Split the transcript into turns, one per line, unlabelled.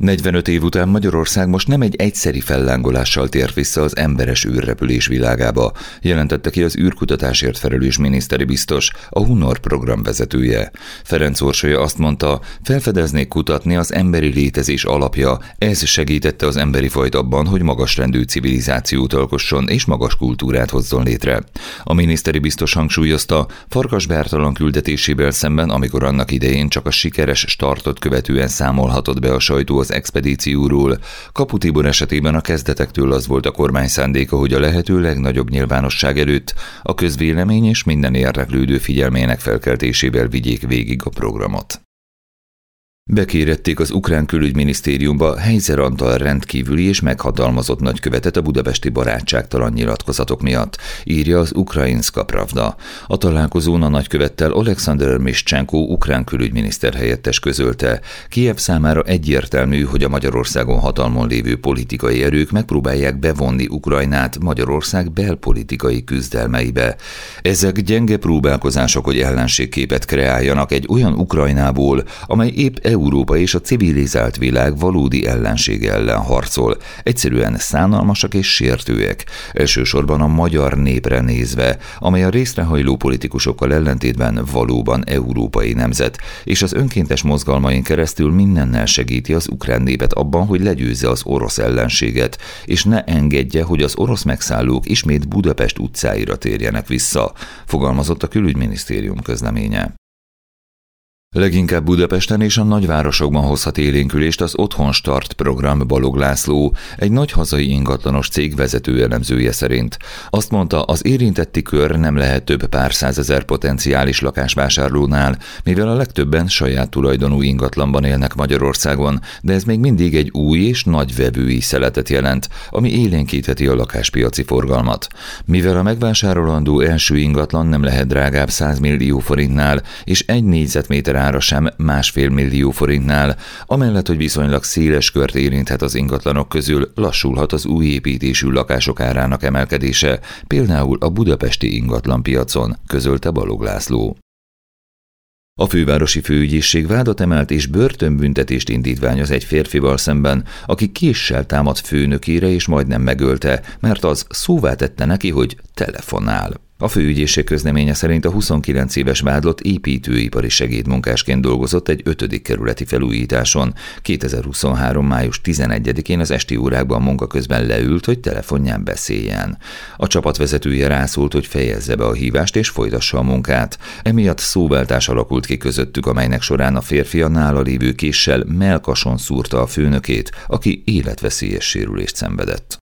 45 év után Magyarország most nem egy egyszeri fellángolással tért vissza az emberes űrrepülés világába, jelentette ki az űrkutatásért felelős miniszteri biztos, a Hunor program vezetője. Ferenc Orsolya azt mondta, felfedezni, kutatni az emberi létezés alapja, ez segítette az emberi fajt abban, hogy magasrendű civilizációt alkosson és magas kultúrát hozzon létre. A miniszteri biztos hangsúlyozta, Farkas Bertalan küldetésével szemben, amikor annak idején csak a sikeres startot követően számolhatott be a sajtó az expedícióról, Kapu Tibor esetében a kezdetektől az volt a kormány szándéka, hogy a lehető legnagyobb nyilvánosság előtt a közvélemény és minden érdeklődő figyelmének felkeltésével vigyék végig a programot. Bekérették az ukrán külügyminisztériumba Heizer Antal rendkívüli és meghatalmazott nagykövetet a budapesti barátságtalan nyilatkozatok miatt, írja az Ukrainska Pravda. A találkozón a nagykövettel Oleksandr Mischenko ukrán külügyminiszter helyettes közölte. Kijev számára egyértelmű, hogy a Magyarországon hatalmon lévő politikai erők megpróbálják bevonni Ukrajnát Magyarország belpolitikai küzdelmeibe. Ezek gyenge próbálkozások, hogy ellenségképet kreáljanak egy olyan Ukrajnából, amely épp Európa és a civilizált világ valódi ellensége ellen harcol. Egyszerűen szánalmasak és sértőek, elsősorban a magyar népre nézve, amely a részrehajló politikusokkal ellentétben valóban európai nemzet, és az önkéntes mozgalmain keresztül mindennel segíti az ukrán népet abban, hogy legyőzze az orosz ellenséget, és ne engedje, hogy az orosz megszállók ismét Budapest utcáira térjenek vissza, fogalmazott a külügyminisztérium közleménye. Leginkább Budapesten és a nagyvárosokban hozhat élénkülést az Otthon Start program Balog László, egy nagy hazai ingatlanos cég vezető elemzője szerint. Azt mondta, az érintetti kör nem lehet több pár százezer potenciális lakásvásárlónál, mivel a legtöbben saját tulajdonú ingatlanban élnek Magyarországon, de ez még mindig egy új és nagy vevői szeletet jelent, ami élénkítheti a lakáspiaci forgalmat. Mivel a megvásárolandó első ingatlan nem lehet drágább 100 millió forintnál, és 1 négyzetméter ára sem 1,5 millió forintnál, amellett, hogy viszonylag széles kört érinthet az ingatlanok közül, lassulhat az új építésű lakások árának emelkedése, például a budapesti ingatlanpiacon, közölte Balog László. A fővárosi főügyészség vádat emelt és börtönbüntetést indítványoz egy férfival szemben, aki késsel támadt főnökére és majdnem megölte, mert az szóvá tette neki, hogy telefonál. A főügyészség közleménye szerint a 29 éves vádlott építőipari segédmunkásként dolgozott egy 5. kerületi felújításon. 2023. május 11-én az esti órákban munka közben leült, hogy telefonján beszéljen. A csapatvezetője rászólt, hogy fejezze be a hívást és folytassa a munkát. Emiatt szóváltás alakult ki közöttük, amelynek során a férfi a nála lévő késsel mellkason szúrta a főnökét, aki életveszélyes sérülést szenvedett.